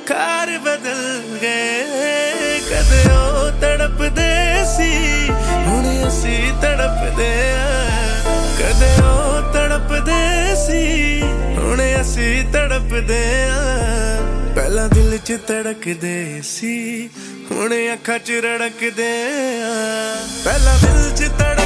ਕਾਰ ਬਦਲ ਗਏ। ਕਦੇ ਉਹ ਤੜਪਦੇ ਸੀ ਹੁਣ ਅਸੀਂ ਤੜਪਦੇ ਆਂ। ਕਦੇ ਉਹ ਤੜਪਦੇ ਸੀ ਹੁਣ ਅਸੀਂ ਤੜਪਦੇ ਆਂ। ਪਹਿਲਾਂ ਦਿਲ 'ਚ ਧੜਕਦੇ ਸੀ ਹੁਣ ਅੱਖਾਂ 'ਚ ਰੜਕਦੇ ਆਂ। ਪਹਿਲਾਂ ਦਿਲ 'ਚ